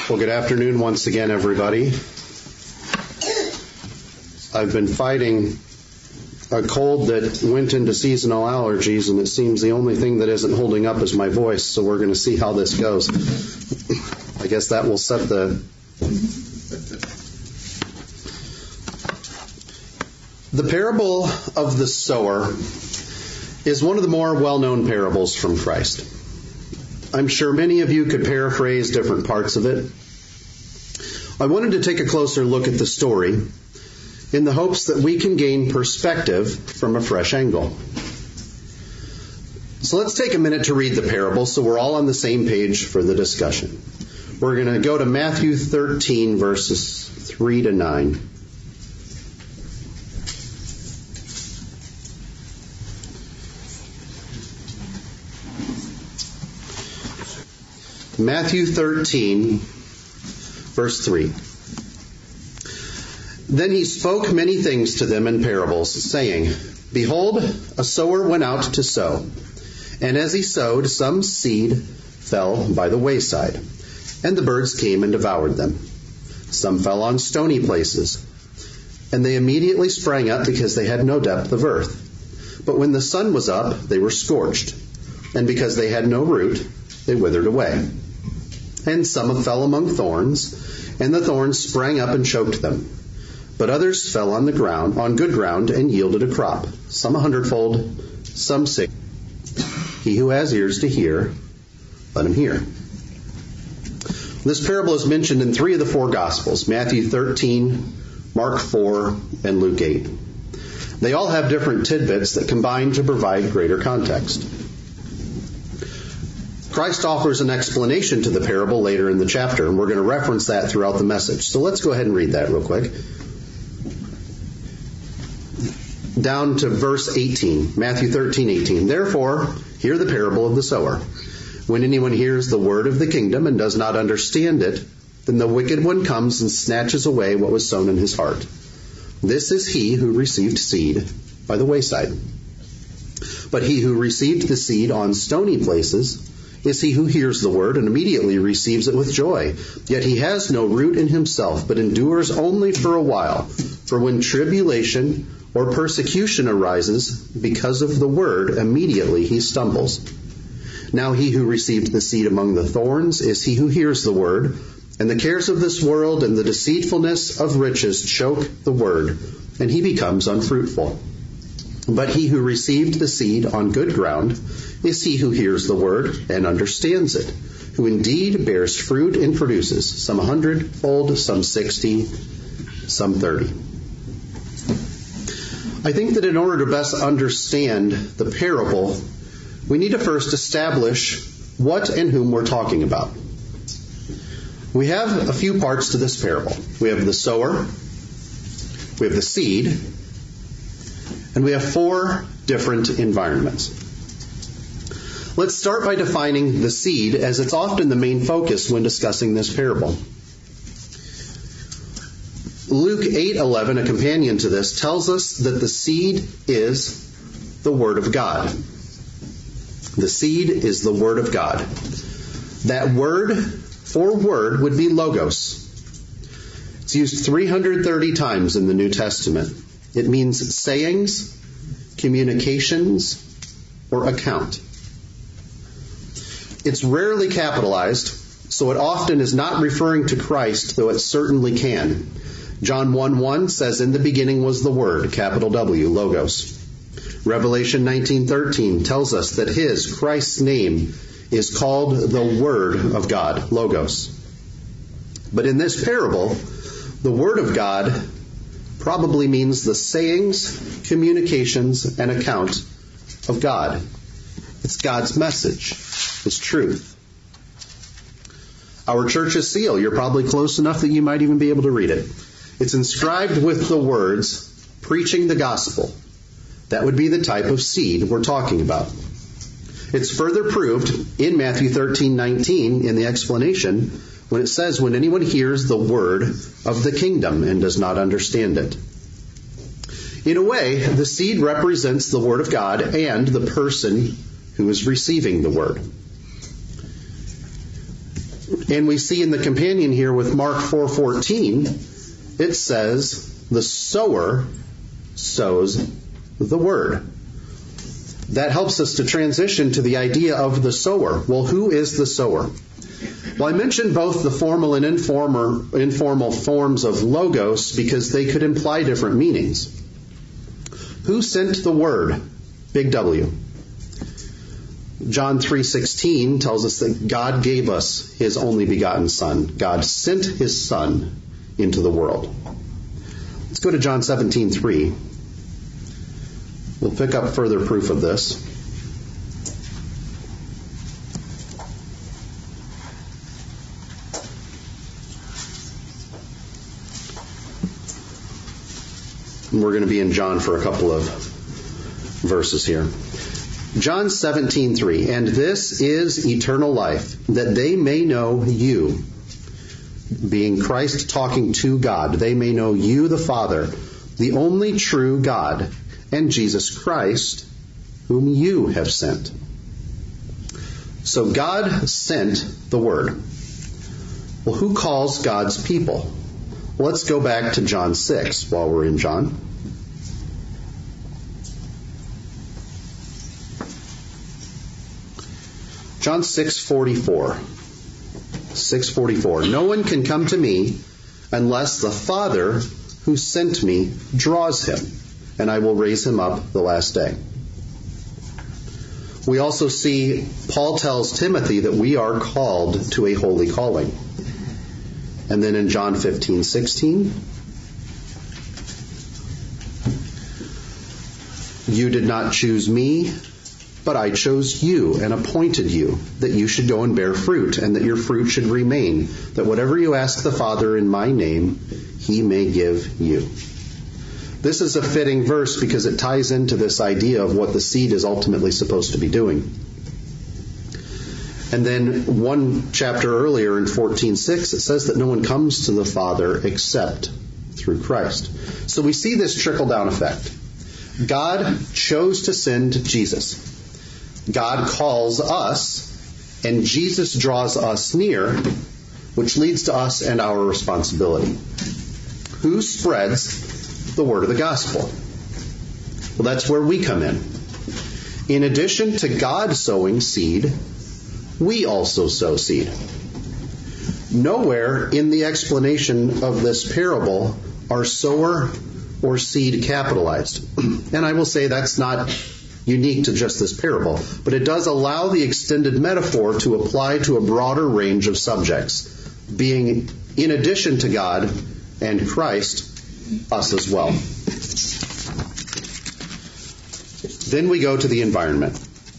Well, good afternoon once again, everybody. I've been fighting a cold that went into seasonal allergies, and it seems the only thing that isn't holding up is my voice, so we're going to see how this goes. I guess that will set the parable of the sower is one of the more well-known parables from Christ. I'm sure many of you could paraphrase different parts of it. I wanted to take a closer look at the story in the hopes that we can gain perspective from a fresh angle. So let's take a minute to read the parable so we're all on the same page for the discussion. We're going to go to Matthew 13, verses 3 to 9. Matthew 13, verse 3. Then he spoke many things to them in parables, saying, Behold, a sower went out to sow. And as he sowed, some seed fell by the wayside, and the birds came and devoured them. Some fell on stony places, and they immediately sprang up because they had no depth of earth. But when the sun was up, they were scorched, and because they had no root, they withered away. And some fell among thorns, and the thorns sprang up and choked them. But others fell on the ground, on good ground, and yielded a crop, some 100-fold, some 60. He who has ears to hear, let him hear. This parable is mentioned in 3 of the 4 Gospels, Matthew 13, Mark 4, and Luke 8. They all have different tidbits that combine to provide greater context. Christ offers an explanation to the parable later in the chapter, and we're going to reference that throughout the message. So let's go ahead and read that real quick. Down to verse 18, Matthew 13:18. Therefore, hear the parable of the sower. When anyone hears the word of the kingdom and does not understand it, then the wicked one comes and snatches away what was sown in his heart. This is he who received seed by the wayside. But he who received the seed on stony places is he who hears the word and immediately receives it with joy. Yet he has no root in himself, but endures only for a while. For when tribulation or persecution arises because of the word, immediately he stumbles. Now he who received the seed among the thorns is he who hears the word, and the cares of this world and the deceitfulness of riches choke the word, and he becomes unfruitful. But he who received the seed on good ground is he who hears the word and understands it, who indeed bears fruit and produces, some 100-fold, some 60, some 30. I think that in order to best understand the parable, we need to first establish what and whom we're talking about. We have a few parts to this parable. We have the sower, we have the seed, and we have 4 different environments. Let's start by defining the seed, as it's often the main focus when discussing this parable. Luke 8:11, a companion to this, tells us that the seed is the Word of God. The seed is the Word of God. That word for word would be logos. It's used 330 times in the New Testament. It means sayings, communications, or account. It's rarely capitalized, so it often is not referring to Christ, though it certainly can. John 1:1 says, In the beginning was the Word, capital W, Logos. Revelation 19:13 tells us that His, Christ's name, is called the Word of God, Logos. But in this parable, the Word of God probably means the sayings, communications, and account of God. It's God's message. It's truth. Our church's seal, you're probably close enough that you might even be able to read it. It's inscribed with the words, preaching the gospel. That would be the type of seed we're talking about. It's further proved in Matthew 13:19 in the explanation when it says, when anyone hears the word of the kingdom and does not understand it. In a way, the seed represents the Word of God and the person who is receiving the Word. And we see in the companion here with Mark 4:14, it says, the sower sows the word. That helps us to transition to the idea of the sower. Well, who is the sower? Well, I mentioned both the formal and informal forms of logos because they could imply different meanings. Who sent the word? Big W. John 3:16 tells us that God gave us his only begotten Son. God sent his Son into the world. Let's go to John 17:3. We'll pick up further proof of this. And we're going to be in John for a couple of verses here. John 17:3, and this is eternal life, that they may know you, being Christ talking to God, they may know you, the Father, the only true God, and Jesus Christ, whom you have sent. So God sent the Word. Well, who calls God's people? Well, let's go back to John 6 while we're in John. John 6:44. 6:44. No one can come to me unless the Father who sent me draws him, and I will raise him up the last day. We also see Paul tells Timothy that we are called to a holy calling. And then in John 15:16, you did not choose me, but I chose you and appointed you, that you should go and bear fruit, and that your fruit should remain, that whatever you ask the Father in my name, he may give you. This is a fitting verse because it ties into this idea of what the seed is ultimately supposed to be doing. And then one chapter earlier in 14:6, it says that no one comes to the Father except through Christ. So we see this trickle-down effect. God chose to send Jesus. God calls us, and Jesus draws us near, which leads to us and our responsibility. Who spreads the word of the gospel? Well, that's where we come in. In addition to God sowing seed, we also sow seed. Nowhere in the explanation of this parable are sower or seed capitalized. And I will say that's not unique to just this parable, but it does allow the extended metaphor to apply to a broader range of subjects, being in addition to God and Christ, us as well. Then we go to the environment.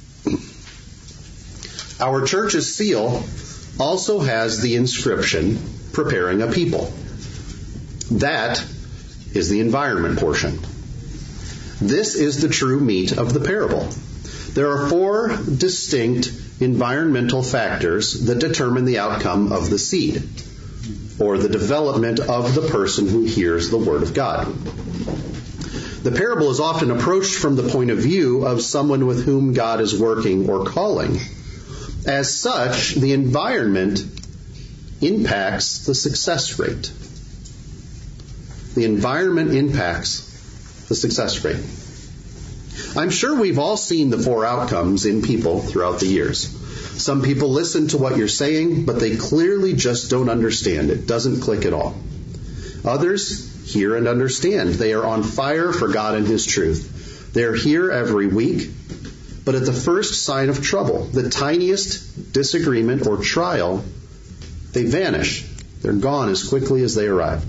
Our church's seal also has the inscription, preparing a people. That is the environment portion. This is the true meat of the parable. There are 4 distinct environmental factors that determine the outcome of the seed, or the development of the person who hears the Word of God. The parable is often approached from the point of view of someone with whom God is working or calling. As such, the environment impacts the success rate. The environment impacts the success rate. I'm sure we've all seen the 4 outcomes in people throughout the years. Some people listen to what you're saying, but they clearly just don't understand. It doesn't click at all. Others hear and understand. They are on fire for God and His truth. They're here every week, but at the first sign of trouble, the tiniest disagreement or trial, they vanish. They're gone as quickly as they arrived.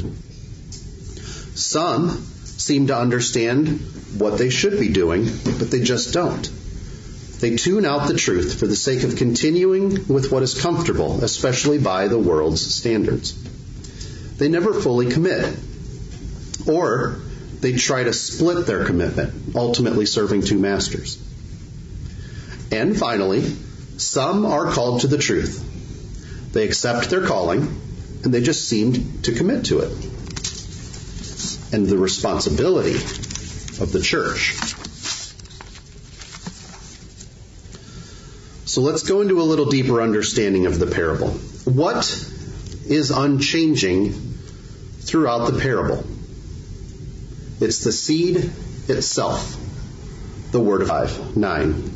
Some seem to understand what they should be doing, but they just don't. They tune out the truth for the sake of continuing with what is comfortable, especially by the world's standards. They never fully commit, or they try to split their commitment, ultimately serving 2 masters. And finally, some are called to the truth. They accept their calling, and they just seem to commit to it. And the responsibility of the church. So let's go into a little deeper understanding of the parable. What is unchanging throughout the parable? It's the seed itself. The word of 5:9.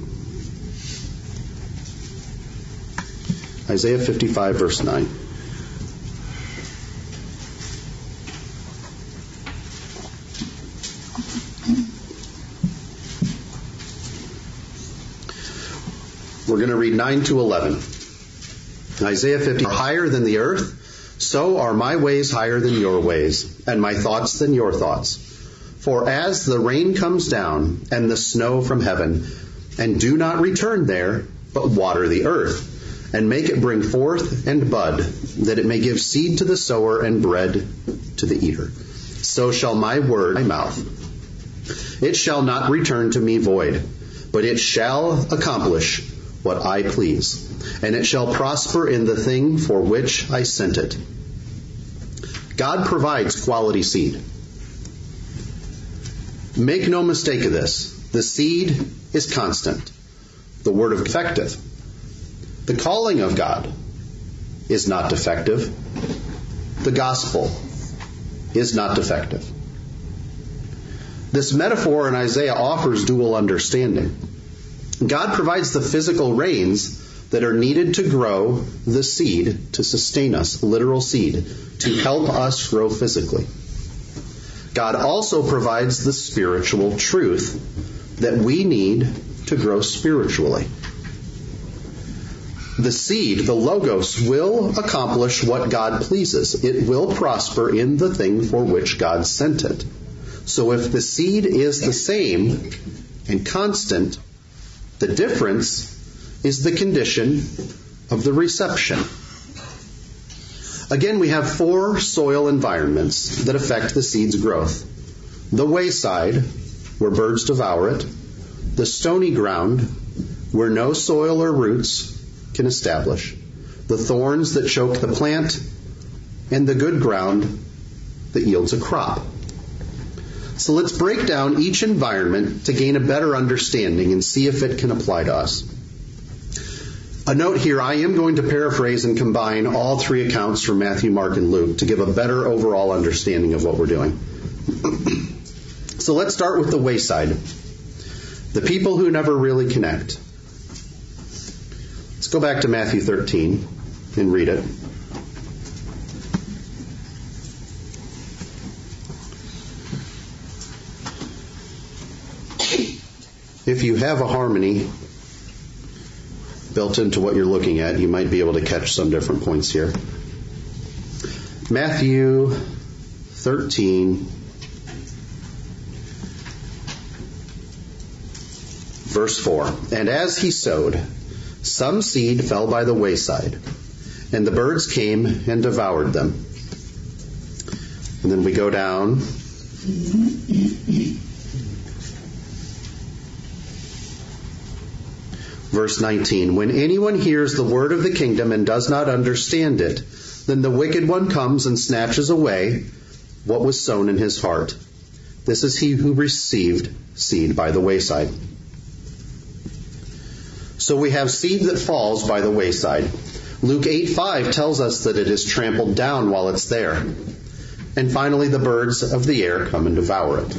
Isaiah 55, verse 9. We're going to read 9 to 11. Isaiah 50, higher than the earth, so are my ways higher than your ways, and my thoughts than your thoughts. For as the rain comes down and the snow from heaven, and do not return there, but water the earth, and make it bring forth and bud, that it may give seed to the sower and bread to the eater, so shall my word in my mouth. It shall not return to me void, but it shall accomplish what I please, and it shall prosper in the thing for which I sent it. God provides quality seed. Make no mistake of this. The seed is constant. The word of effective. The calling of God is not defective. The gospel is not defective. This metaphor in Isaiah offers dual understanding. God provides the physical rains that are needed to grow the seed to sustain us, literal seed, to help us grow physically. God also provides the spiritual truth that we need to grow spiritually. The seed, the logos, will accomplish what God pleases. It will prosper in the thing for which God sent it. So if the seed is the same and constant, the difference is the condition of the reception. Again, we have 4 soil environments that affect the seed's growth. The wayside, where birds devour it. The stony ground, where no soil or roots can establish. The thorns that choke the plant. And the good ground that yields a crop. So let's break down each environment to gain a better understanding and see if it can apply to us. A note here, I am going to paraphrase and combine all 3 accounts from Matthew, Mark, and Luke to give a better overall understanding of what we're doing. So let's start with the wayside. The people who never really connect. Let's go back to Matthew 13 and read it. If you have a harmony built into what you're looking at, you might be able to catch some different points here. Matthew 13, verse 4. And as he sowed, some seed fell by the wayside, and the birds came and devoured them. And then we go down. Verse 19, when anyone hears the word of the kingdom and does not understand it, then the wicked one comes and snatches away what was sown in his heart. This is he who received seed by the wayside. So we have seed that falls by the wayside. Luke 8:5 tells us that it is trampled down while it's there. And finally, the birds of the air come and devour it.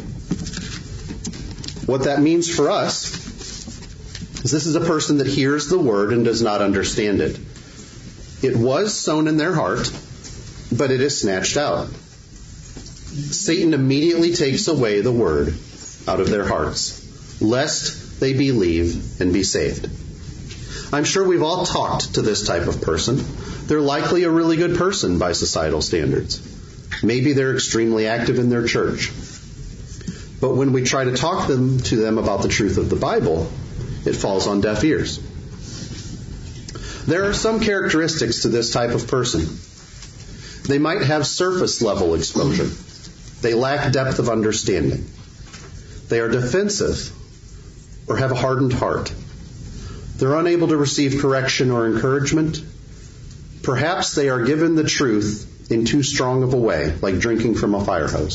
What that means for us is this is a person that hears the word and does not understand it. It was sown in their heart, but it is snatched out. Satan immediately takes away the word out of their hearts, lest they believe and be saved. I'm sure we've all talked to this type of person. They're likely a really good person by societal standards. Maybe they're extremely active in their church. But when we try to talk to them about the truth of the Bible, it falls on deaf ears. There are some characteristics to this type of person. They might have surface level exposure. They lack depth of understanding. They are defensive or have a hardened heart. They're unable to receive correction or encouragement. Perhaps they are given the truth in too strong of a way, like drinking from a fire hose.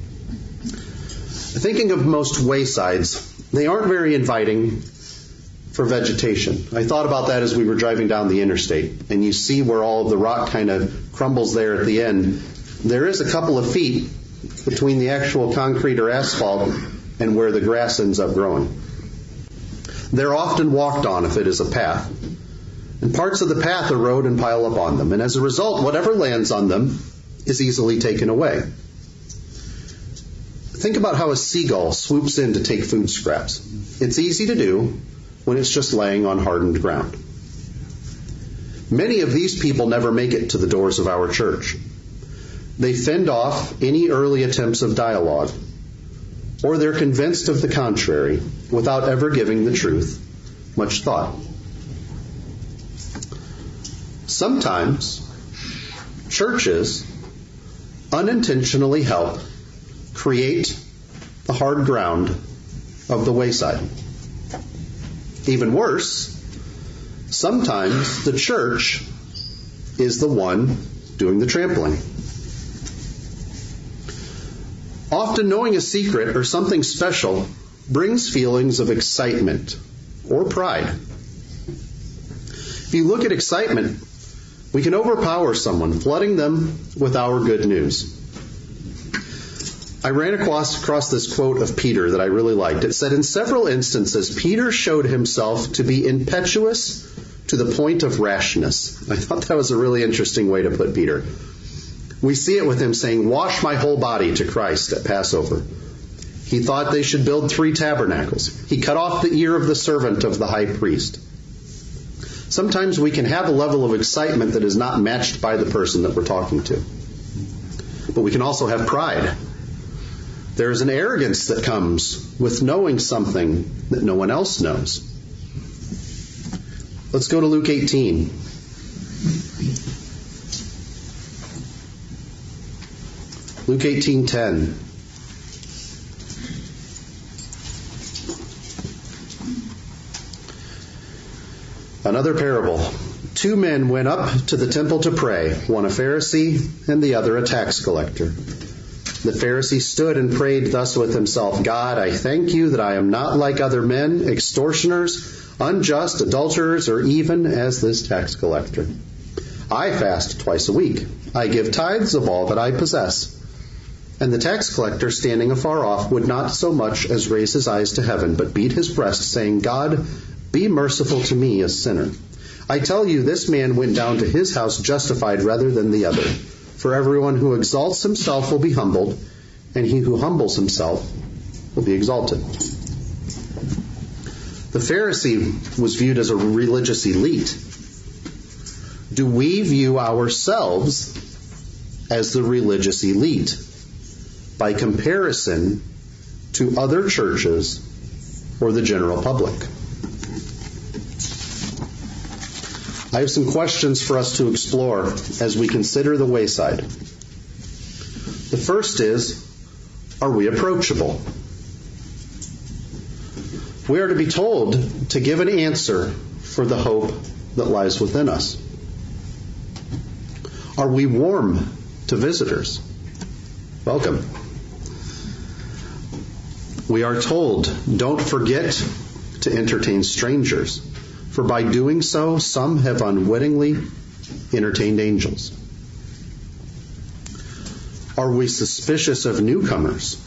Thinking of most waysides, they aren't very inviting. for vegetation. I thought about that as we were driving down the interstate, and you see where all of the rock kind of crumbles there at the end. There is a couple of feet between the actual concrete or asphalt and where the grass ends up growing. They're often walked on if it is a path. And parts of the path erode and pile up on them. And as a result, whatever lands on them is easily taken away. Think about how a seagull swoops in to take food scraps. It's easy to do when it's just laying on hardened ground. Many of these people never make it to the doors of our church. They fend off any early attempts of dialogue, or they're convinced of the contrary without ever giving the truth much thought. Sometimes churches unintentionally help create the hard ground of the wayside. Even worse, sometimes the church is the one doing the trampling. Often knowing a secret or something special brings feelings of excitement or pride. If you look at excitement, we can overpower someone, flooding them with our good news. I ran across this quote of Peter that I really liked. It said, in several instances, Peter showed himself to be impetuous to the point of rashness. I thought that was a really interesting way to put Peter. We see it with him saying, wash my whole body to Christ at Passover. He thought they should build 3 tabernacles. He cut off the ear of the servant of the high priest. Sometimes we can have a level of excitement that is not matched by the person that we're talking to. But we can also have pride. There is an arrogance that comes with knowing something that no one else knows. Let's go to Luke 18. Luke 18:10. Another parable. 2 men went up to the temple to pray, one a Pharisee and the other a tax collector. The Pharisee stood and prayed thus with himself, God, I thank you that I am not like other men, extortioners, unjust, adulterers, or even as this tax collector. I fast twice a week. I give tithes of all that I possess. And the tax collector, standing afar off, would not so much as raise his eyes to heaven, but beat his breast, saying, God, be merciful to me, a sinner. I tell you, this man went down to his house justified rather than the other. For everyone who exalts himself will be humbled, and he who humbles himself will be exalted. The Pharisee was viewed as a religious elite. Do we view ourselves as the religious elite by comparison to other churches or the general public? I have some questions for us to explore as we consider the wayside. The first is, are we approachable? We are to be told to give an answer for the hope that lies within us. Are we warm to visitors? Welcome. We are told, don't forget to entertain strangers, for by doing so, some have unwittingly entertained angels. Are we suspicious of newcomers?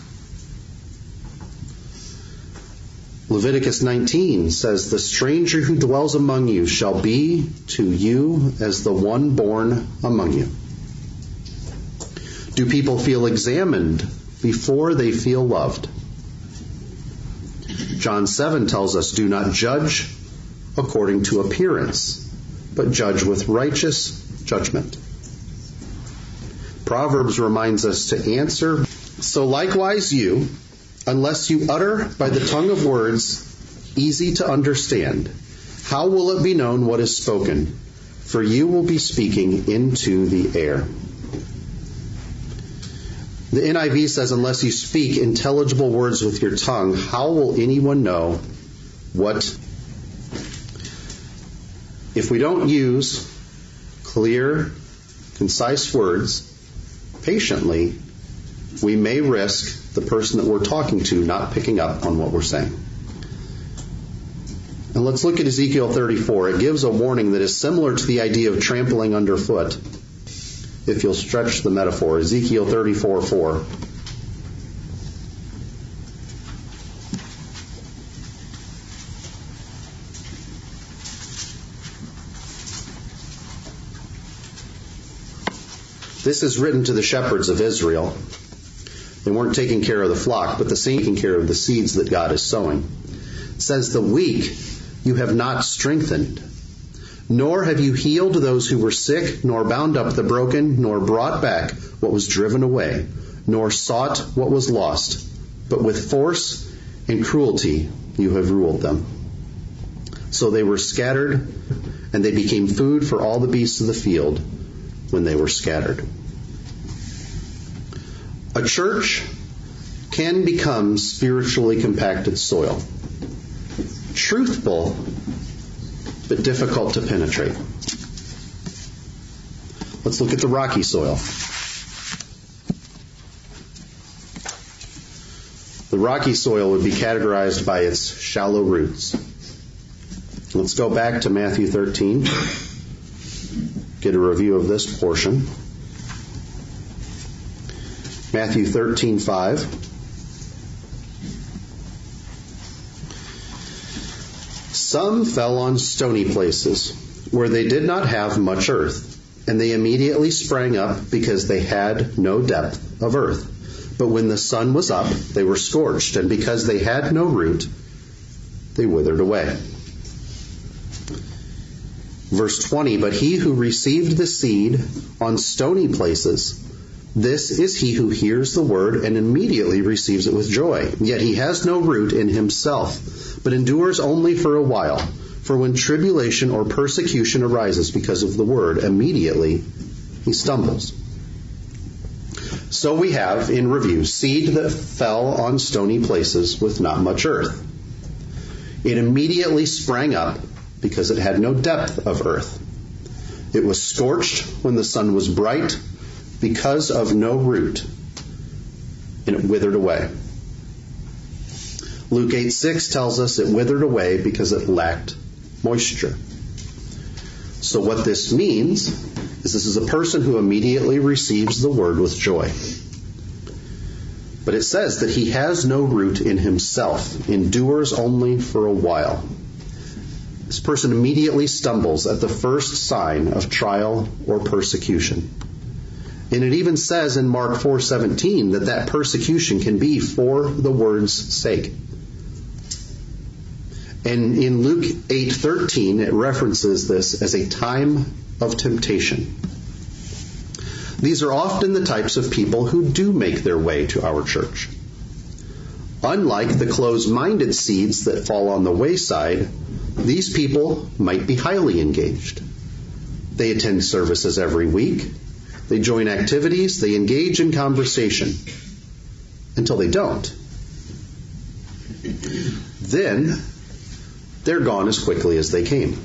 Leviticus 19 says, the stranger who dwells among you shall be to you as the one born among you. Do people feel examined before they feel loved? John 7 tells us, do not judge according to appearance, but judge with righteous judgment. Proverbs reminds us to answer, so likewise you, unless you utter by the tongue of words easy to understand, how will it be known what is spoken? For you will be speaking into the air. The NIV says, unless you speak intelligible words with your tongue, how will anyone know what? If we don't use clear, concise words patiently, we may risk the person that we're talking to not picking up on what we're saying. And let's look at Ezekiel 34. It gives a warning that is similar to the idea of trampling underfoot. If you'll stretch the metaphor, Ezekiel 34:4. This is written to the shepherds of Israel. They weren't taking care of the flock, but taking care of the seeds that God is sowing. It says, the weak you have not strengthened, nor have you healed those who were sick, nor bound up the broken, nor brought back what was driven away, nor sought what was lost. But with force and cruelty you have ruled them. So they were scattered, and they became food for all the beasts of the field when they were scattered. A church can become spiritually compacted soil. Truthful, but difficult to penetrate. Let's look at the rocky soil. The rocky soil would be categorized by its shallow roots. Let's go back to Matthew 13. Get a review of this portion. Matthew 13:5. Some fell on stony places, where they did not have much earth, and they immediately sprang up because they had no depth of earth. But when the sun was up, they were scorched, and because they had no root, they withered away. Verse 20, but he who received the seed on stony places, this is he who hears the word and immediately receives it with joy. Yet he has no root in himself, but endures only for a while. For when tribulation or persecution arises because of the word, immediately he stumbles. So we have, in review, seed that fell on stony places with not much earth. It immediately sprang up because it had no depth of earth. It was scorched when the sun was bright because of no root, and it withered away. Luke 8:6 tells us it withered away because it lacked moisture. So what this means is this is a person who immediately receives the word with joy. But it says that he has no root in himself, endures only for a while. This person immediately stumbles at the first sign of trial or persecution. And it even says in Mark 4:17 that persecution can be for the word's sake. And in Luke 8:13, it references this as a time of temptation. These are often the types of people who do make their way to our church. Unlike the closed-minded seeds that fall on the wayside, these people might be highly engaged. They attend services every week. They join activities. They engage in conversation until they don't. Then they're gone as quickly as they came.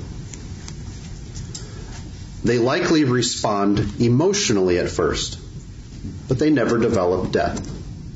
They likely respond emotionally at first, but they never develop depth.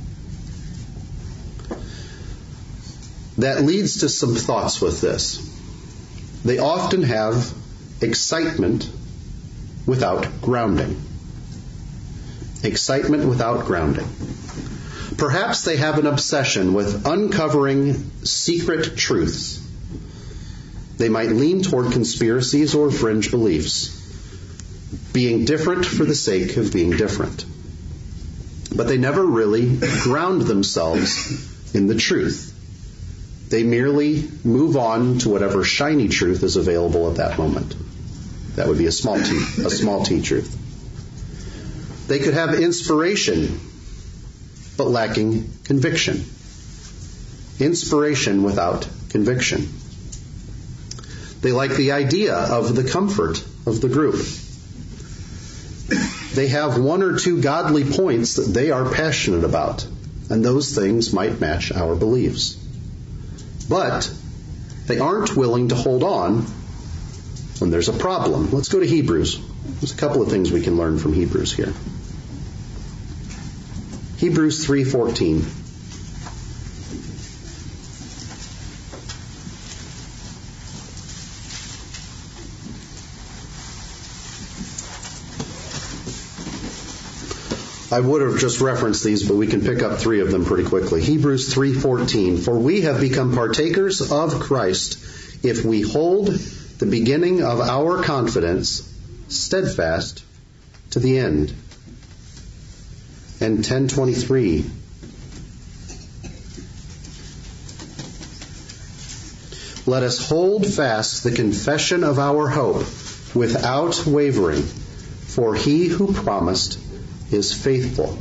That leads to some thoughts with this. They often have excitement without grounding. Excitement without grounding. Perhaps they have an obsession with uncovering secret truths. They might lean toward conspiracies or fringe beliefs, being different for the sake of being different. But they never really ground themselves in the truth. They merely move on to whatever shiny truth is available at that moment. That would be a small t truth. They could have inspiration, but lacking conviction. Inspiration without conviction. They like the idea of the comfort of the group. They have one or two godly points that they are passionate about, and those things might match our beliefs. But they aren't willing to hold on when there's a problem. Let's go to Hebrews. There's a couple of things we can learn from Hebrews here. Hebrews 3:14. I would have just referenced these, but we can pick up three of them pretty quickly. Hebrews 3:14, for we have become partakers of Christ if we hold the beginning of our confidence steadfast to the end. And 10:23, let us hold fast the confession of our hope without wavering, for he who promised is faithful.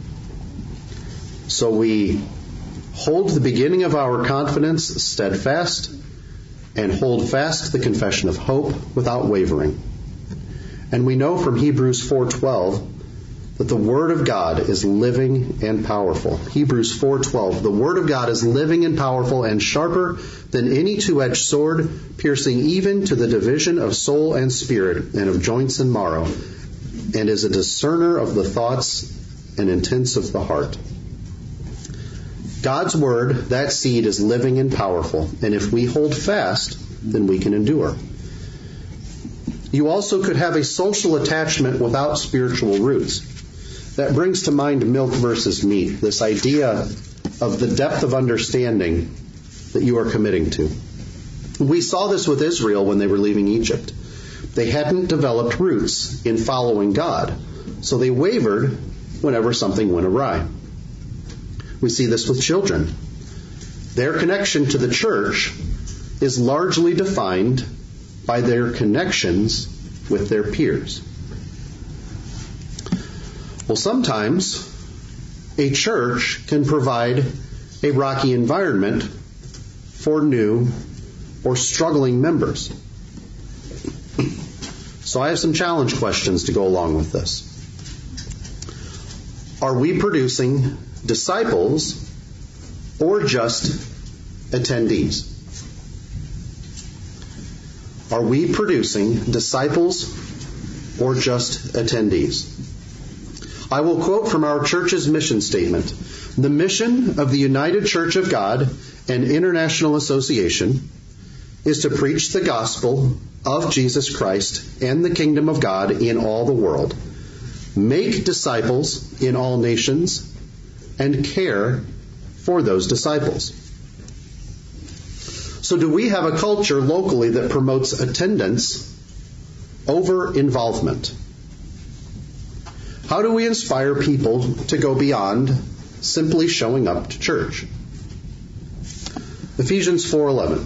So we hold the beginning of our confidence steadfast and hold fast the confession of hope without wavering. And we know from Hebrews 4:12 that the Word of God is living and powerful. Hebrews 4:12, the Word of God is living and powerful and sharper than any two-edged sword, piercing even to the division of soul and spirit and of joints and marrow, and is a discerner of the thoughts and intents of the heart. God's Word, that seed, is living and powerful, and if we hold fast, then we can endure. You also could have a social attachment without spiritual roots. That brings to mind milk versus meat, this idea of the depth of understanding that you are committing to. We saw this with Israel when they were leaving Egypt. They hadn't developed roots in following God, so they wavered whenever something went awry. We see this with children. Their connection to the church is largely defined by their connections with their peers. Well, sometimes a church can provide a rocky environment for new or struggling members. So I have some challenge questions to go along with this. Are we producing disciples or just attendees? Are we producing disciples or just attendees? I will quote from our church's mission statement. The mission of the United Church of God and International Association is to preach the gospel of Jesus Christ and the kingdom of God in all the world, make disciples in all nations, and care for those disciples. So do we have a culture locally that promotes attendance over involvement? How do we inspire people to go beyond simply showing up to church? Ephesians 4:11.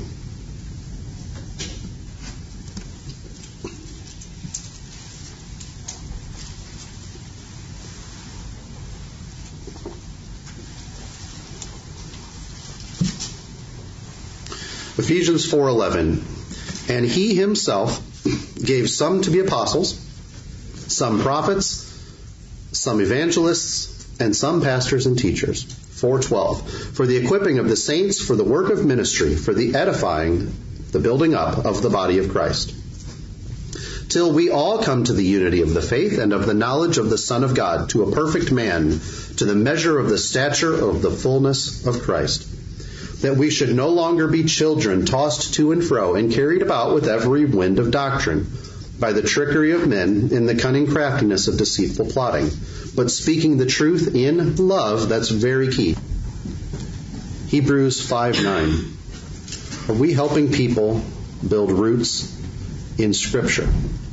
Ephesians 4:11. And he himself gave some to be apostles, some prophets, some evangelists, and some pastors and teachers. 4:12. For the equipping of the saints, for the work of ministry, for the edifying, the building up of the body of Christ, till we all come to the unity of the faith and of the knowledge of the Son of God, to a perfect man, to the measure of the stature of the fullness of Christ, that we should no longer be children tossed to and fro and carried about with every wind of doctrine, by the trickery of men in the cunning craftiness of deceitful plotting, but speaking the truth in love. That's very key. Hebrews 5:9. Are we helping people build roots in Scripture?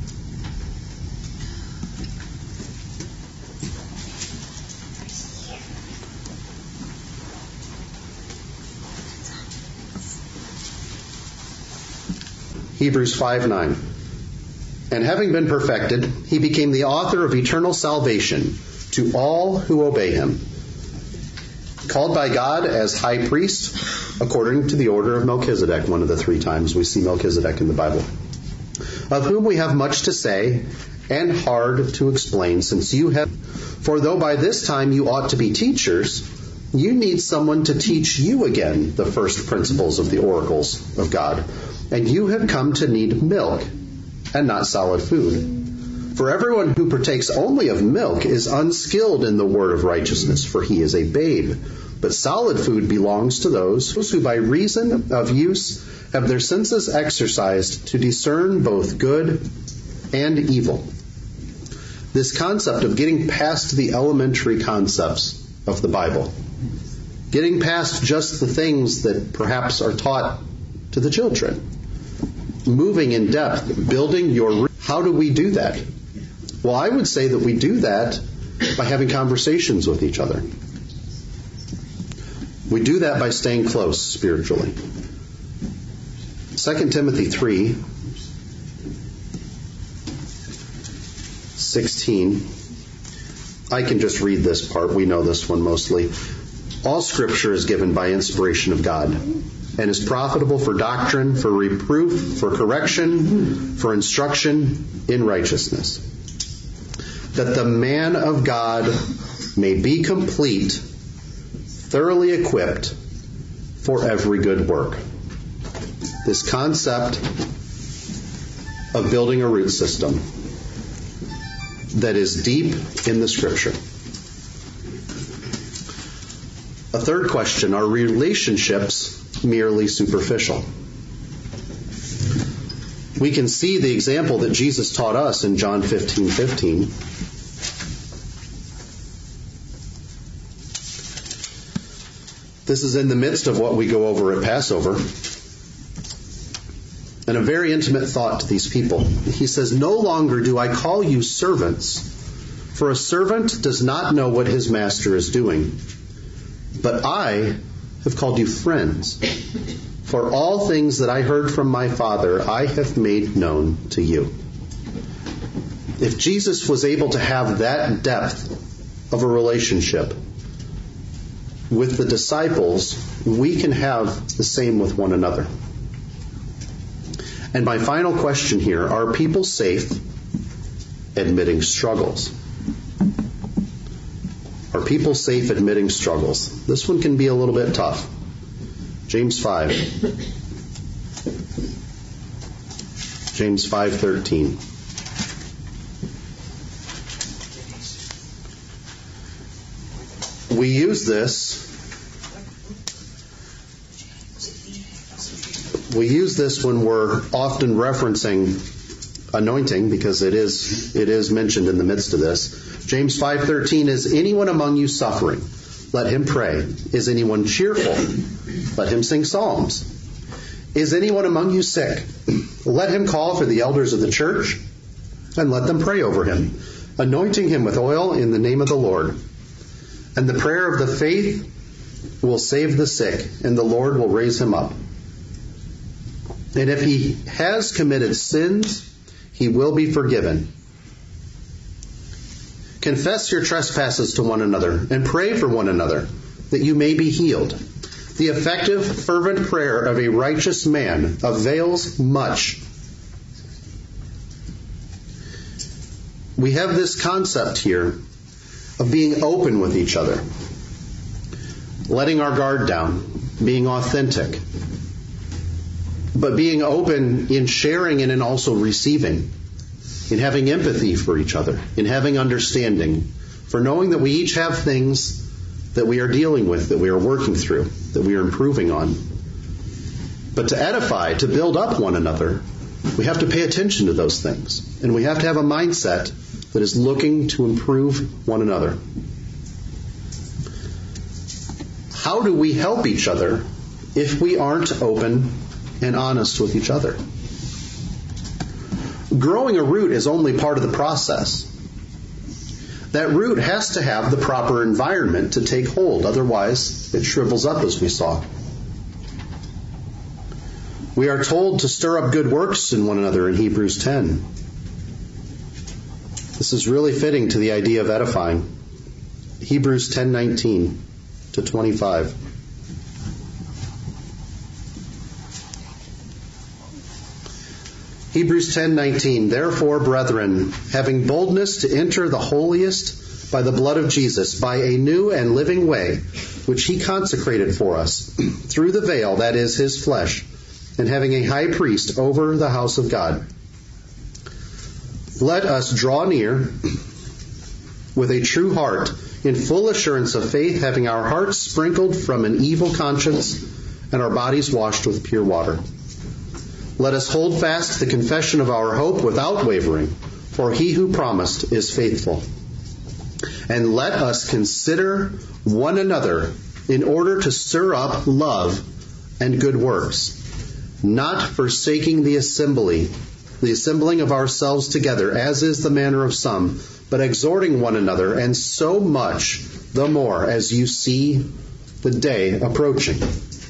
Hebrews 5:9. And having been perfected, he became the author of eternal salvation to all who obey him, called by God as high priest according to the order of Melchizedek, one of the three times we see Melchizedek in the Bible, of whom we have much to say and hard to explain, since you have, for though by this time you ought to be teachers, you need someone to teach you again the first principles of the oracles of God, and you have come to need milk and not solid food. For everyone who partakes only of milk is unskilled in the word of righteousness, for he is a babe. But solid food belongs to those who by reason of use have their senses exercised to discern both good and evil. This concept of getting past the elementary concepts of the Bible, getting past just the things that perhaps are taught to the children, moving in depth, building your... How do we do that? Well, I would say that we do that by having conversations with each other. We do that by staying close spiritually. 2 Timothy 3:16. I can just read this part. We know this one mostly. All Scripture is given by inspiration of God and is profitable for doctrine, for reproof, for correction, for instruction in righteousness, that the man of God may be complete, thoroughly equipped for every good work. This concept of building a root system that is deep in the Scripture. A third question, are relationships merely superficial? We can see the example that Jesus taught us in John 15:15. This is in the midst of what we go over at Passover. And a very intimate thought to these people. He says, "No longer do I call you servants, for a servant does not know what his master is doing. But I have called you friends. For all things that I heard from my Father, I have made known to you." If Jesus was able to have that depth of a relationship with the disciples, we can have the same with one another. And my final question here, are people safe admitting struggles? Are people safe admitting struggles? This one can be a little bit tough. James 5. James 5:13. We use this when we're often referencing anointing, because it is mentioned in the midst of this. James 5:13 is, "Anyone among you suffering, let him pray. Is anyone cheerful? Let him sing psalms. Is anyone among you sick? Let him call for the elders of the church, and let them pray over him, anointing him with oil in the name of the Lord. And the prayer of the faith will save the sick, and the Lord will raise him up. And if he has committed sins, he will be forgiven. Confess your trespasses to one another and pray for one another, that you may be healed. The effective, fervent prayer of a righteous man avails much." We have this concept here of being open with each other, letting our guard down, being authentic, but being open in sharing and in also receiving, in having empathy for each other, in having understanding, for knowing that we each have things that we are dealing with, that we are working through, that we are improving on. But to edify, to build up one another, we have to pay attention to those things. And we have to have a mindset that is looking to improve one another. How do we help each other if we aren't open and honest with each other? Growing a root is only part of the process. That root has to have the proper environment to take hold. Otherwise, it shrivels up, as we saw. We are told to stir up good works in one another in Hebrews 10. This is really fitting to the idea of edifying. Hebrews 10:19 to 25. Hebrews 10:19, "Therefore, brethren, having boldness to enter the holiest by the blood of Jesus, by a new and living way, which he consecrated for us, through the veil, that is, his flesh, and having a high priest over the house of God, let us draw near with a true heart, in full assurance of faith, having our hearts sprinkled from an evil conscience and our bodies washed with pure water. Let us hold fast the confession of our hope without wavering, for he who promised is faithful. And let us consider one another in order to stir up love and good works, not forsaking the assembling of ourselves together, as is the manner of some, but exhorting one another, and so much the more as you see the day approaching.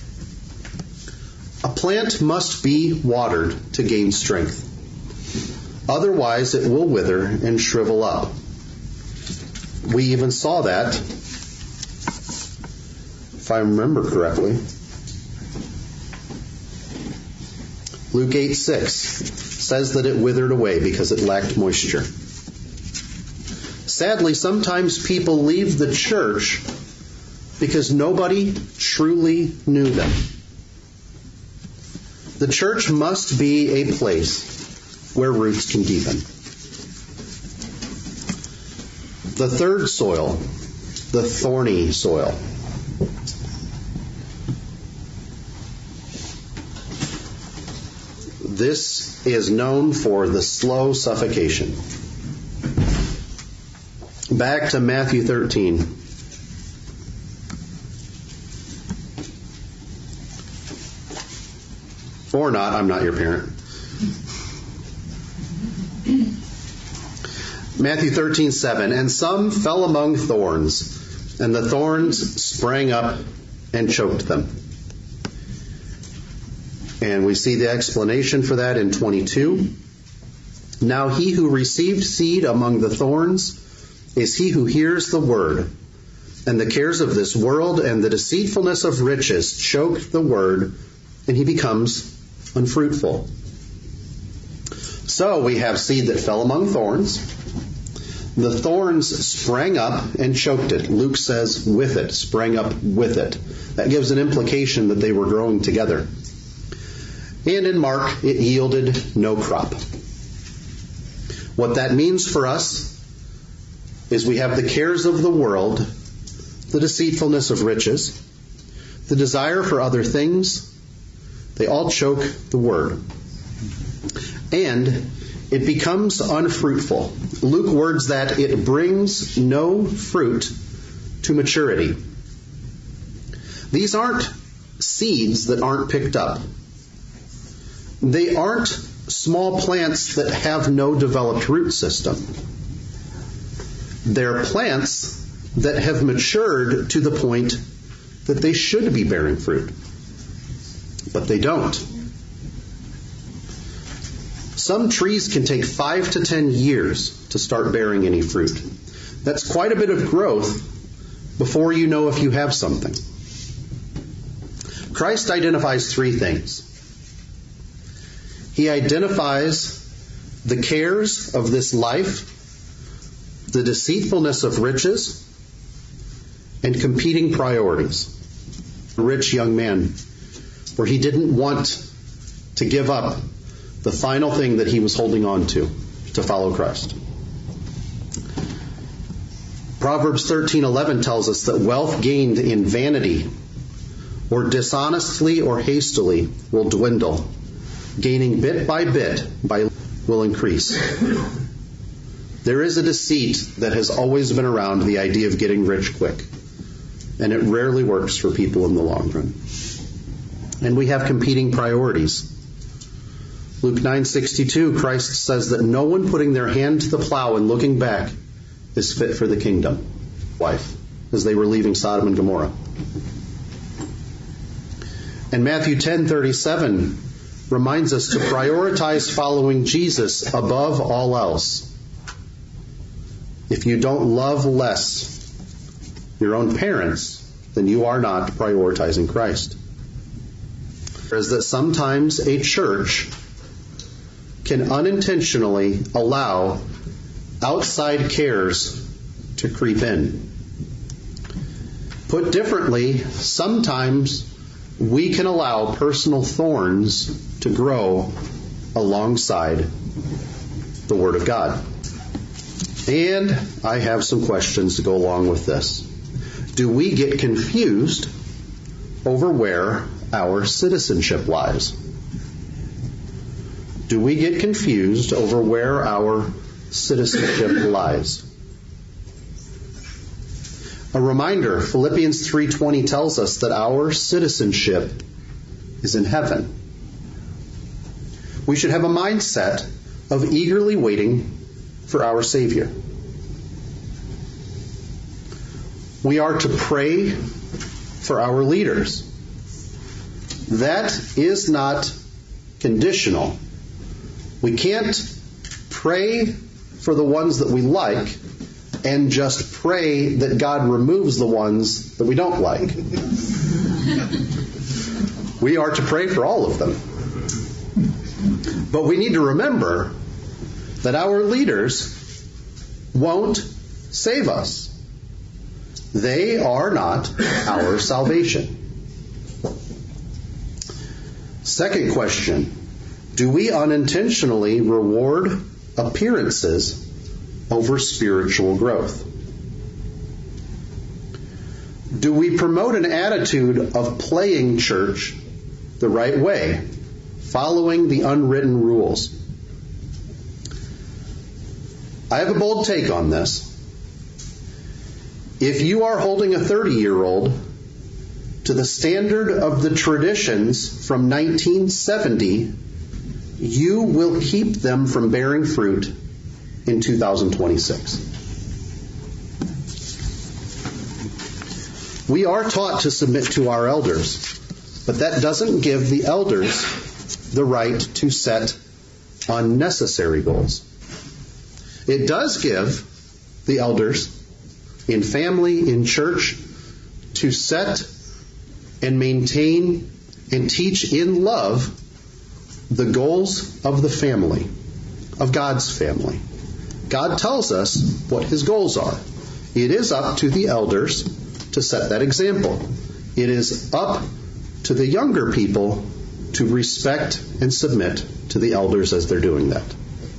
A plant must be watered to gain strength. Otherwise it will wither and shrivel up. We even saw that, if I remember correctly, Luke 8:6 says that it withered away because it lacked moisture. Sadly, sometimes people leave the church because nobody truly knew them. The church must be a place where roots can deepen. The third soil, the thorny soil. This is known for the slow suffocation. Back to Matthew 13. Or not, I'm not your parent. Matthew 13:7, and some fell among thorns, and the thorns sprang up and choked them. And we see the explanation for that in 22. Now he who received seed among the thorns is he who hears the word, and the cares of this world and the deceitfulness of riches choke the word, and he becomes unfruitful. So we have seed that fell among thorns. The thorns sprang up and choked it. Luke says with it, sprang up with it. That gives an implication that they were growing together. And in Mark, it yielded no crop. What that means for us is we have the cares of the world, the deceitfulness of riches, the desire for other things. They all choke the word. And it becomes unfruitful. Luke words that it brings no fruit to maturity. These aren't seeds that aren't picked up. They aren't small plants that have no developed root system. They're plants that have matured to the point that they should be bearing fruit. But they don't. Some trees can take 5 to 10 years to start bearing any fruit. That's quite a bit of growth before you know if you have something. Christ identifies 3 things. He identifies the cares of this life, the deceitfulness of riches, and competing priorities. A rich young man, where he didn't want to give up the final thing that he was holding on to follow Christ. Proverbs 13:11 tells us that wealth gained in vanity or dishonestly or hastily will dwindle. Gaining bit by bit will increase. There is a deceit that has always been around the idea of getting rich quick. And it rarely works for people in the long run. And we have competing priorities. Luke 9:62, Christ says that no one putting their hand to the plow and looking back is fit for the kingdom. Wife, as they were leaving Sodom and Gomorrah. And Matthew 10:37 reminds us to prioritize following Jesus above all else. If you don't love less your own parents, then you are not prioritizing Christ. Is that sometimes a church can unintentionally allow outside cares to creep in. Put differently, sometimes we can allow personal thorns to grow alongside the Word of God. And I have some questions to go along with this. Do we get confused over where our citizenship lies? Do we get confused over where our citizenship lies. A reminder, Philippians 3:20 tells us that our citizenship is in heaven. We should have a mindset of eagerly waiting for our Savior. We are to pray for our leaders. That is not conditional. We can't pray for the ones that we like and just pray that God removes the ones that we don't like. We are to pray for all of them. But we need to remember that our leaders won't save us. They are not our salvation. Second question, do we unintentionally reward appearances over spiritual growth? Do we promote an attitude of playing church the right way, following the unwritten rules? I have a bold take on this. If you are holding a 30-year-old to the standard of the traditions from 1970, you will keep them from bearing fruit in 2026. We are taught to submit to our elders, but that doesn't give the elders the right to set unnecessary goals. It does give the elders in family, in church, to set and maintain and teach in love the goals of the family, of God's family. God tells us what His goals are. It is up to the elders to set that example. It is up to the younger people to respect and submit to the elders as they're doing that.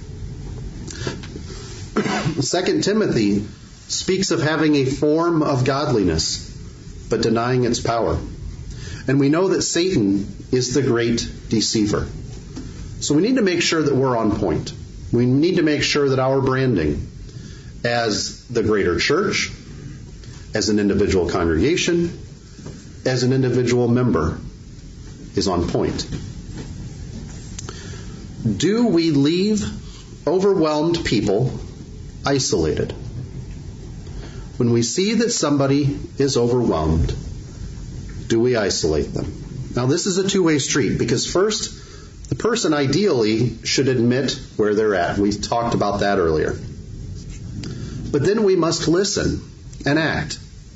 2 Timothy speaks of having a form of godliness, but denying its power. And we know that Satan is the great deceiver. So we need to make sure that we're on point. We need to make sure that our branding as the greater church, as an individual congregation, as an individual member is on point. Do we leave overwhelmed people isolated? When we see that somebody is overwhelmed, do we isolate them? Now, this is a two-way street, because first, the person ideally should admit where they're at. We talked about that earlier. But then we must listen and act.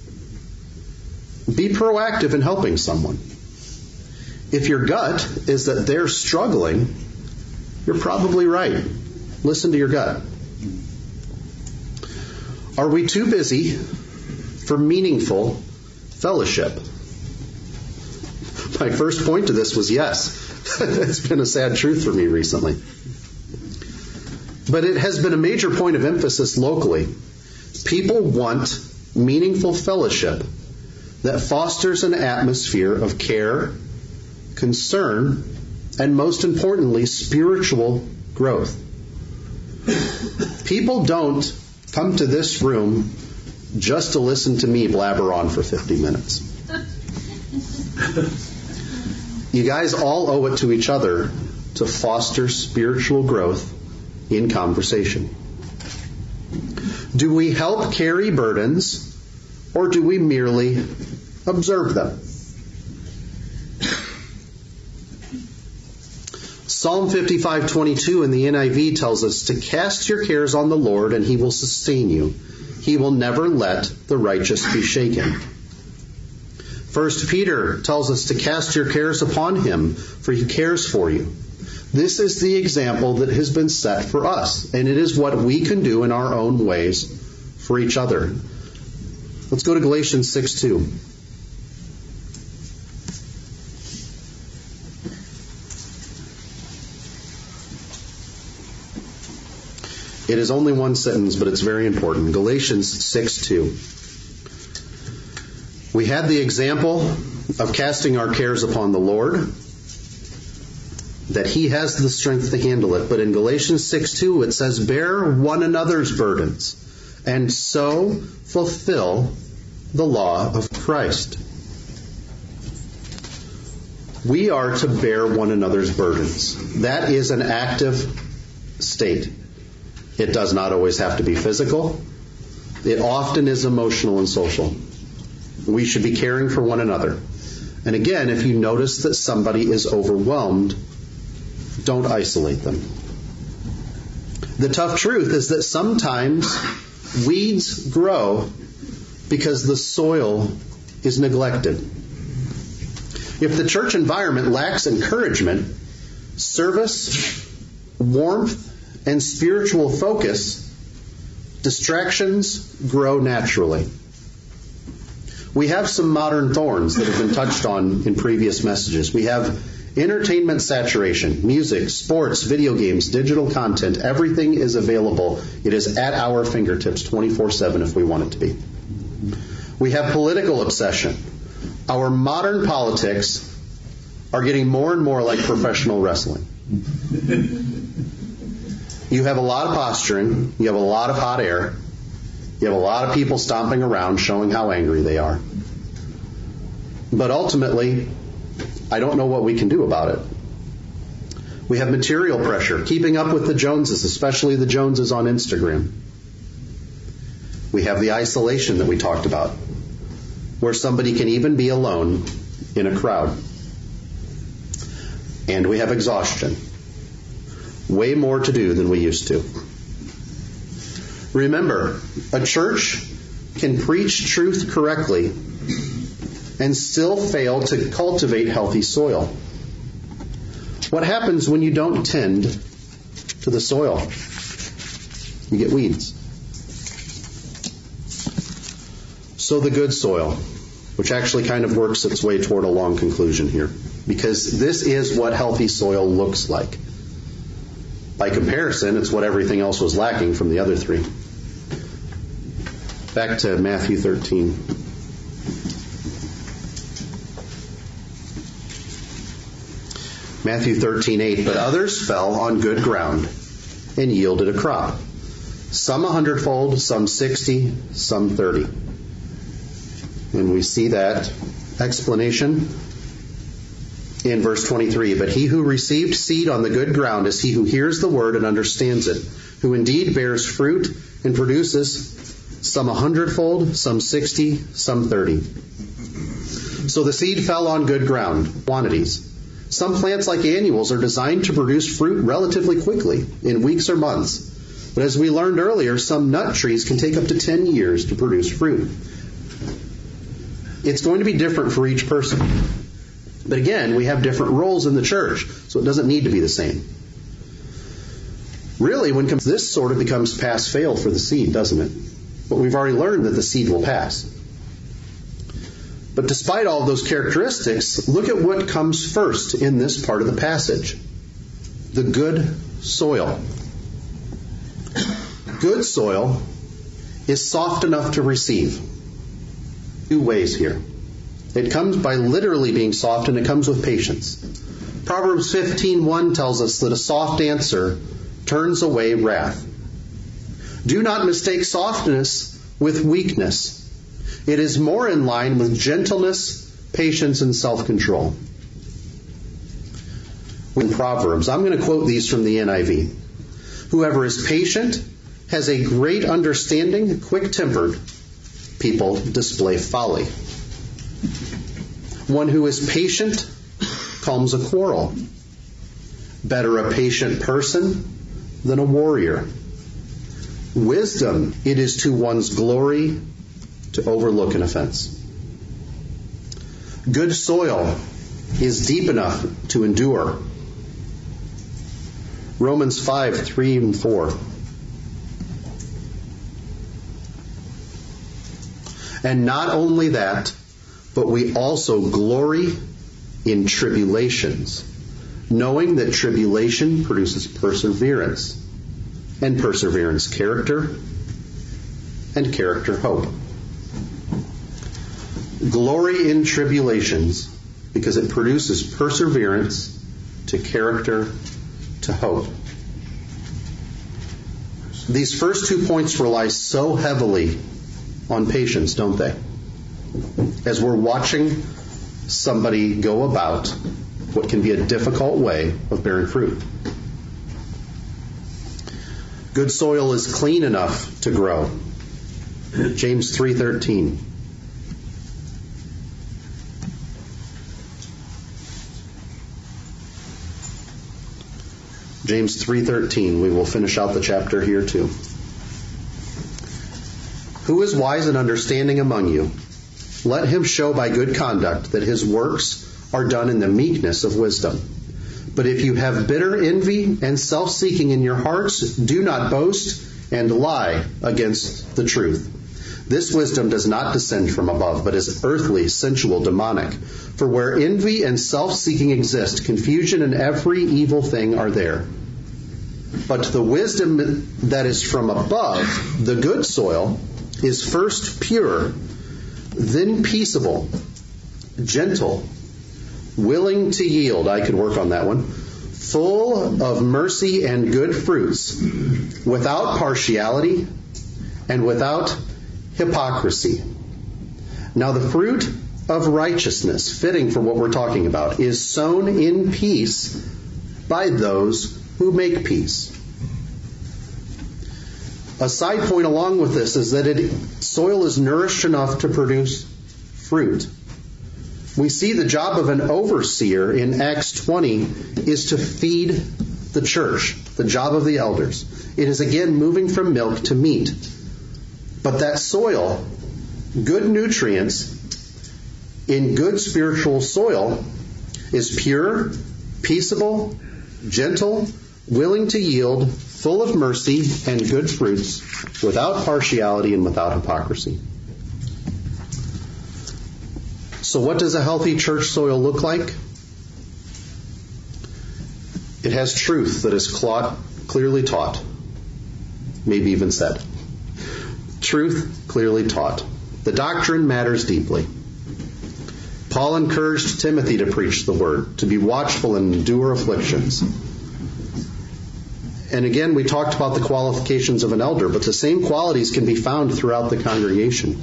Be proactive in helping someone. If your gut is that they're struggling, you're probably right. Listen to your gut. Are we too busy for meaningful fellowship? My first point to this was yes. It's been a sad truth for me recently. But it has been a major point of emphasis locally. People want meaningful fellowship that fosters an atmosphere of care, concern, and most importantly, spiritual growth. People don't come to this room just to listen to me blabber on for 50 minutes. You guys all owe it to each other to foster spiritual growth in conversation. Do we help carry burdens, or do we merely observe them? Psalm 55:22 in the NIV tells us to cast your cares on the Lord and He will sustain you. He will never let the righteous be shaken. 1 Peter tells us to cast your cares upon Him, for He cares for you. This is the example that has been set for us, and it is what we can do in our own ways for each other. Let's go to Galatians 6:2. It is only one sentence, but it's very important. Galatians 6:2. We had the example of casting our cares upon the Lord. that he has the strength to handle it. But in Galatians 6:2, it says, bear one another's burdens, and so fulfill the law of Christ. We are to bear one another's burdens. That is an active state. It does not always have to be physical. It often is emotional and social. We should be caring for one another. And again, if you notice that somebody is overwhelmed, don't isolate them. The tough truth is that sometimes weeds grow because the soil is neglected. If the church environment lacks encouragement, service, warmth, and spiritual focus, distractions grow naturally. We have some modern thorns that have been touched on in previous messages. We have entertainment saturation, music, sports, video games, digital content. Everything is available. It is at our fingertips 24/7 if we want it to be. We have political obsession. Our modern politics are getting more and more like professional wrestling. You have a lot of posturing. You have a lot of hot air. You have a lot of people stomping around showing how angry they are. But ultimately, I don't know what we can do about it. We have material pressure, keeping up with the Joneses, especially the Joneses on Instagram. We have the isolation that we talked about, where somebody can even be alone in a crowd. And we have exhaustion. Way more to do than we used to. Remember, a church can preach truth correctly and still fail to cultivate healthy soil. What happens when you don't tend to the soil? You get weeds. So the good soil, which actually kind of works its way toward a long conclusion here, because this is what healthy soil looks like. By comparison, it's what everything else was lacking from the other three. Back to Matthew 13. Matthew 13:8, but others fell on good ground and yielded a crop. Some 100-fold, some 60, some 30. And we see that explanation in verse 23. But he who received seed on the good ground is he who hears the word and understands it, who indeed bears fruit and produces some 100-fold, some 60, some 30. So the seed fell on good ground, quantities. Some plants, like annuals, are designed to produce fruit relatively quickly, in weeks or months. But as we learned earlier, some nut trees can take up to 10 years to produce fruit. It's going to be different for each person. But again, we have different roles in the church, so it doesn't need to be the same. Really, this sort of becomes pass-fail for the seed, doesn't it? But we've already learned that the seed will pass. But despite all of those characteristics, look at what comes first in this part of the passage. The good soil. Good soil is soft enough to receive. Two ways here. It comes by literally being soft, and it comes with patience. Proverbs 15:1 tells us that a soft answer turns away wrath. Do not mistake softness with weakness. It is more in line with gentleness, patience, and self-control. In Proverbs, I'm going to quote these from the NIV. Whoever is patient has a great understanding. Quick-tempered people display folly. One who is patient calms a quarrel. Better a patient person than a warrior. Wisdom, it is to one's glory to overlook an offense. Good soil is deep enough to endure. Romans 5:3 and 4. And not only that, but we also glory in tribulations, knowing that tribulation produces perseverance, and perseverance character, and character hope. Glory in tribulations because it produces perseverance to character, to hope. These first 2 points rely so heavily on patience, don't they? As we're watching somebody go about what can be a difficult way of bearing fruit. Good soil is clean enough to grow. James 3:13. James 3:13. We will finish out the chapter here too. Who is wise and understanding among you? Let him show by good conduct that his works are done in the meekness of wisdom. But if you have bitter envy and self-seeking in your hearts, do not boast and lie against the truth. This wisdom does not descend from above, but is earthly, sensual, demonic. For where envy and self-seeking exist, confusion and every evil thing are there. But the wisdom that is from above, the good soil, is first pure, then peaceable, gentle, willing to yield. I could work on that one. Full of mercy and good fruits, without partiality and without hypocrisy. Now the fruit of righteousness, fitting for what we're talking about, is sown in peace by those who make peace. A side point along with this is that soil is nourished enough to produce fruit. We see the job of an overseer in Acts 20 is to feed the church, the job of the elders. It is again moving from milk to meat. But that soil, good nutrients in good spiritual soil, is pure, peaceable, gentle, willing to yield, full of mercy and good fruits, without partiality and without hypocrisy. So what does a healthy church soil look like? It has truth that is clearly taught, maybe even said. Truth clearly taught. The doctrine matters deeply. Paul encouraged Timothy to preach the word, to be watchful and endure afflictions. And again, we talked about the qualifications of an elder, but the same qualities can be found throughout the congregation.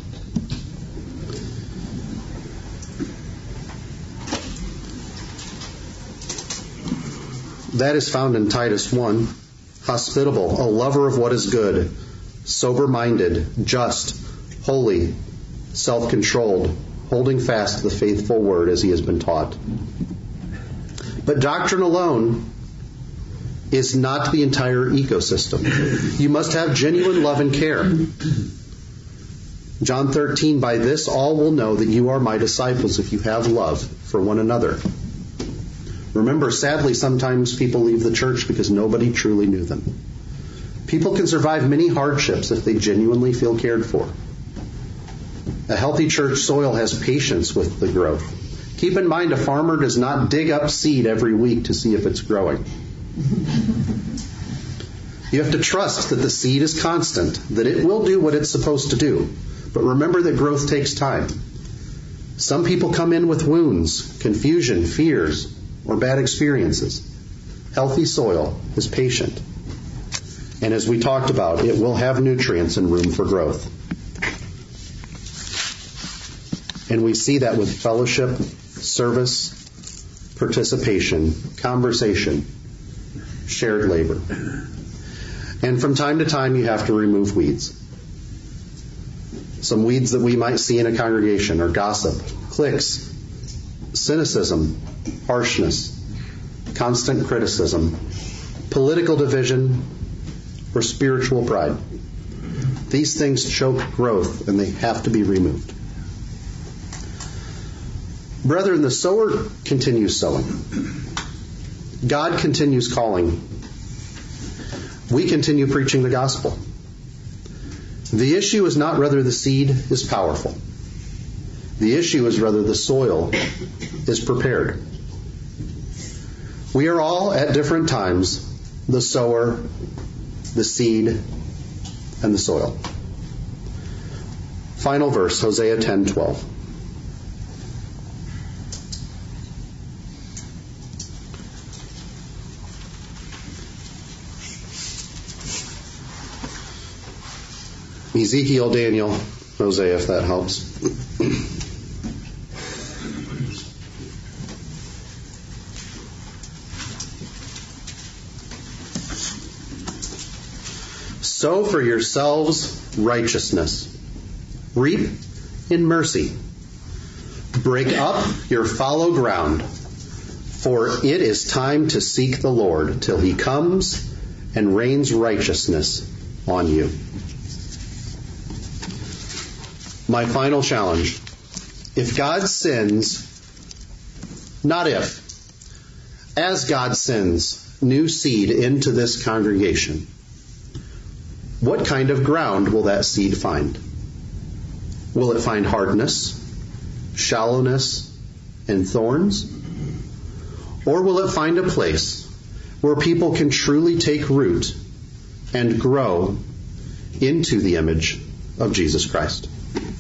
That is found in Titus 1. Hospitable, a lover of what is good, sober-minded, just, holy, self-controlled, holding fast the faithful word as he has been taught. But doctrine alone is not the entire ecosystem. You must have genuine love and care. John 13, by this all will know that you are my disciples if you have love for one another. Remember, sadly, sometimes people leave the church because nobody truly knew them. People can survive many hardships if they genuinely feel cared for. A healthy church soil has patience with the growth. Keep in mind, a farmer does not dig up seed every week to see if it's growing. You have to trust that the seed is constant, that it will do what it's supposed to do. But remember that growth takes time. Some people come in with wounds, confusion, fears, or bad experiences. Healthy soil is patient. And as we talked about, it will have nutrients and room for growth. And we see that with fellowship, service, participation, conversation, shared labor. And from time to time, you have to remove weeds. Some weeds that we might see in a congregation are gossip, cliques, cynicism, harshness, constant criticism, political division, or spiritual pride. These things choke growth, and they have to be removed. Brethren, the sower continues sowing. God continues calling. We continue preaching the gospel. The issue is not whether the seed is powerful. The issue is whether the soil is prepared. We are all at different times the sower, the seed, and the soil. Final verse, Hosea 10:12. Ezekiel, Daniel, Hosea, if that helps. Sow for yourselves righteousness. Reap in mercy. Break up your fallow ground, for it is time to seek the Lord till he comes and rains righteousness on you. My final challenge. If God sends, not if, as God sends new seed into this congregation, what kind of ground will that seed find? Will it find hardness, shallowness, and thorns? Or will it find a place where people can truly take root and grow into the image of Jesus Christ?